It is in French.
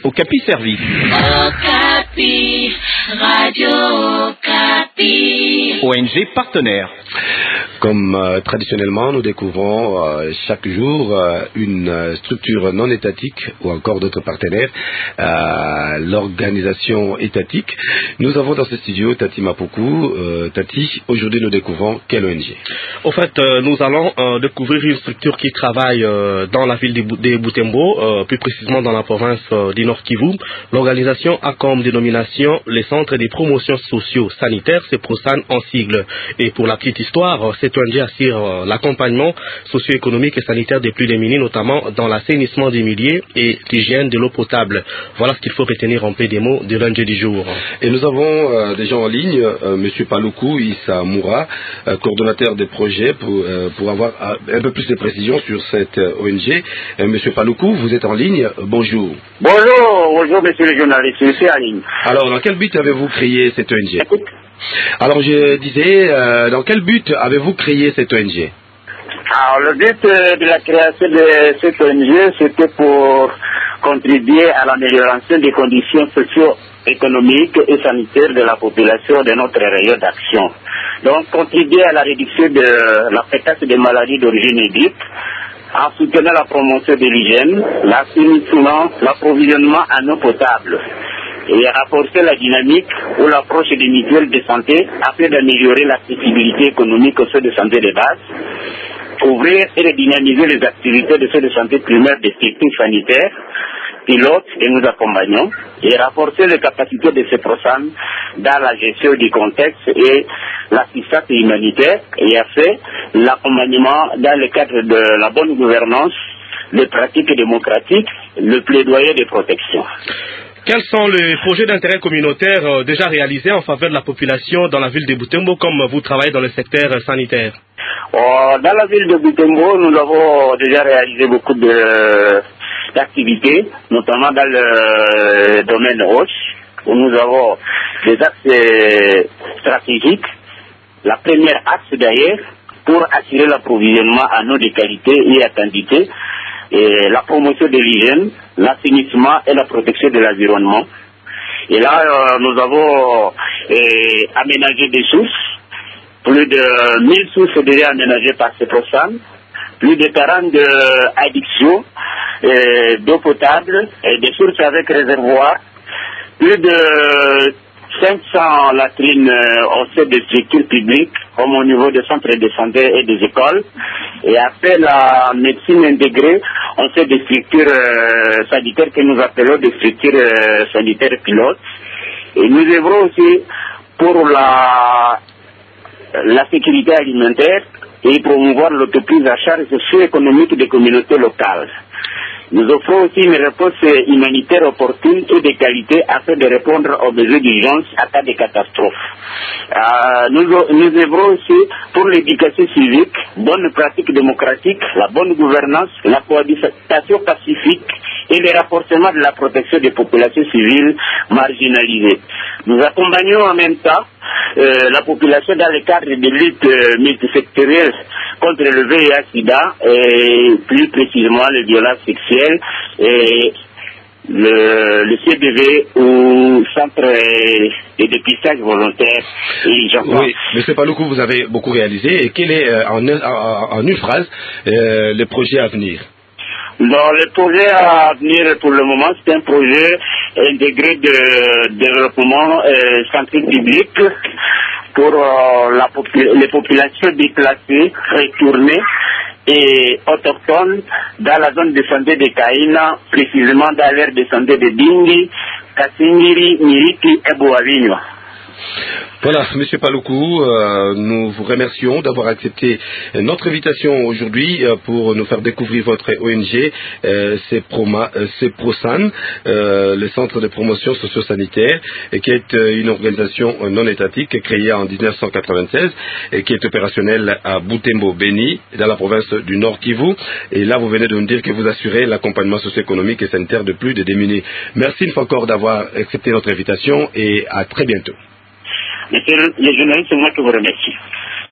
Okapi Service. Okapi, Radio Okapi. ONG partenaire. Comme traditionnellement, nous découvrons chaque jour une structure non étatique ou encore d'autres partenaires, l'organisation étatique. Nous avons dans ce studio Tati Mapuku. Tati, aujourd'hui nous découvrons quelle ONG? Au fait, nous allons découvrir une structure qui travaille dans la ville de Butembo, plus précisément dans la province du Nord Kivu. L'organisation a comme dénomination les centres de promotion socio-sanitaire, c'est PROSAN en sigle. Et pour la petite histoire, cette ONG assure l'accompagnement socio-économique et sanitaire des plus démunis, notamment dans l'assainissement des milieux et l'hygiène de l'eau potable. Voilà ce qu'il faut retenir en peu des mots de l'ONG du jour. Et nous avons des gens en ligne, M. Paluku Issa Moura, coordonnateur des projets, pour avoir un peu plus de précisions sur cette ONG. M. Paluku, vous êtes en ligne, bonjour. Bonjour monsieur le journaliste, je suis en ligne. Alors, dans quel but avez-vous créé cette ONG? Alors, je disais, dans quel but avez-vous créé cette ONG? Alors, le but de la création de cette ONG, c'était pour contribuer à l'amélioration des conditions socio-économiques et sanitaires de la population de notre rayon d'action. Donc, contribuer à la réduction de la fréquence des maladies d'origine hydrique, en soutenant la promotion de l'hygiène, l'assainissement, l'approvisionnement en eau potable, et renforcer la dynamique ou l'approche des mutuelles de santé afin d'améliorer l'accessibilité économique aux soins de santé de base, ouvrir et redynamiser les activités de soins de santé primaires des structures sanitaires, pilotes et nous accompagnons, et renforcer les capacités de ces PROSAN dans la gestion du contexte et l'assistance humanitaire, et a fait l'accompagnement dans le cadre de la bonne gouvernance, les pratiques démocratiques, le plaidoyer de protection. Quels sont les projets d'intérêt communautaire déjà réalisés en faveur de la population dans la ville de Butembo, comme vous travaillez dans le secteur sanitaire? Dans la ville de Butembo, nous avons déjà réalisé beaucoup d'activités, notamment dans le domaine roche, où nous avons des axes stratégiques. La première axe d'ailleurs, pour assurer l'approvisionnement en eau de qualité et à quantité, et la promotion de l'hygiène, l'assainissement et la protection de l'environnement. Et là, nous avons aménagé des sources, plus de 1000 sources déjà aménagées par ces PROSAN, plus de 40 addictions d'eau potable, et des sources avec réservoir, plus de 500 latrines au sein des structures publiques, comme au niveau des centres de santé et des écoles. Et après la médecine intégrée, on fait des structures sanitaires que nous appelons des structures sanitaires pilotes. Et nous œuvrons aussi pour la sécurité alimentaire et promouvoir l'autoprise à charge socio-économique des communautés locales. Nous offrons aussi une réponse humanitaire opportune et de qualité afin de répondre aux besoins d'urgence à cas de catastrophe. Nous œuvrons aussi pour l'éducation civique, bonne pratique démocratique, la bonne gouvernance, la cohabitation pacifique et le renforcement de la protection des populations civiles marginalisées. Nous accompagnons en même temps la population dans le cadre de lutte multisectorielle contre le VIH-Sida et plus précisément les violences sexuelles et le CDV ou centre de dépistage volontaire. Oui, M. Paluku, vous avez beaucoup réalisé. Et quel est, en une phrase, le projet à venir? Dans le projet à venir pour le moment, c'est un projet intégré de développement santé publique pour les populations déplacées, retournées et autochtones dans la zone de santé de Kaina, précisément dans l'aire de santé de Dingi, Kasingiri, Miriki et Boavigno. Voilà, M. Paluku, nous vous remercions d'avoir accepté notre invitation aujourd'hui pour nous faire découvrir votre ONG, c'est PROSAN, le Centre de promotion socio-sanitaire, qui est une organisation non étatique créée en 1996 et qui est opérationnelle à Butembo, Beni, dans la province du Nord Kivu. Et là, vous venez de nous dire que vous assurez l'accompagnement socio-économique et sanitaire de plus de démunis. Merci une fois encore d'avoir accepté notre invitation et à très bientôt. Monsieur le journaliste, c'est moi qui vous remercie.